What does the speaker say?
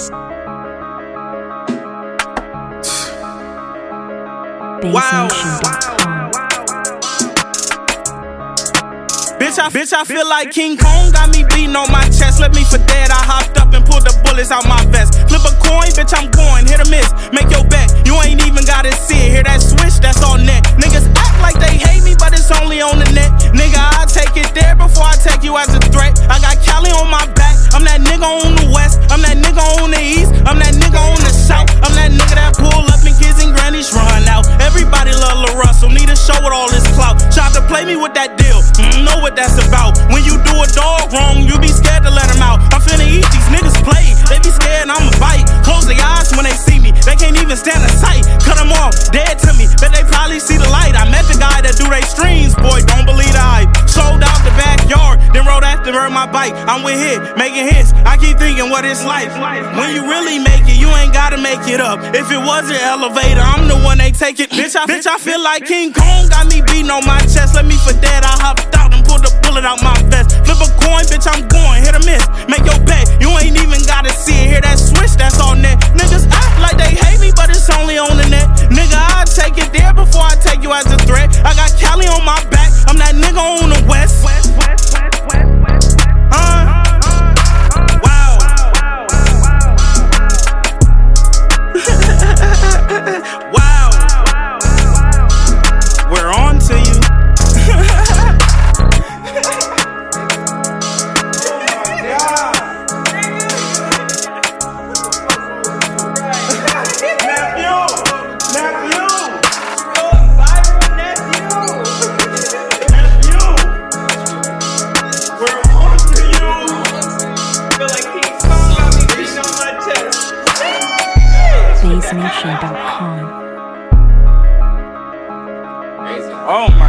Bitch, I feel like King Kong got me beating on my chest. Left me for dead, I hopped up and pulled the bullets out my vest. Flip a coin, bitch, I'm going, hit or miss. Make your bet, you ain't even gotta see it. Hear that switch, that's all net. Niggas act like they hate me, but it's only on the net. Nigga, I'll take it there before I take you as a threat. I got Cali on my back, I'm that nigga on the west. I'm that nigga on the east, I'm that nigga on the south. I'm that nigga that pull up and kids and grannies run out. Everybody love Lil Russell, need a show with all this clout. Tried to play me with that deal, know what that's about. When you do a dog wrong, you be scared to let him out. I'm finna eat, these niggas play, they be scared I'ma bite. Close their eyes when they see me, they can't even stand the sight. Cut them off, dead to me, but they probably see the light. I met the guy that do they streams, boy, don't believe the hype. Sold out the backyard, then rode after my bike. I'm with hit, making hits, I keep thinking what it's like. When you really make it, you ain't gotta make it up. If it was an elevator, I'm the one they take it. Bitch, I feel like King Kong got me beating on my chest. Let me for dead, I hopped out and pulled the bullet out my vest. Flip a coin, bitch, I'm going, hit or miss. Make your bet, you ain't even gotta see it. Hear that switch, that's all net. Niggas act like they hate me, but it's only on the net. Nigga, I'll take it there before I take you as a threat. I got Cali on my back, I'm that nigga on the west. Wow. Wow. We're on to you. BaseNation.com. Oh my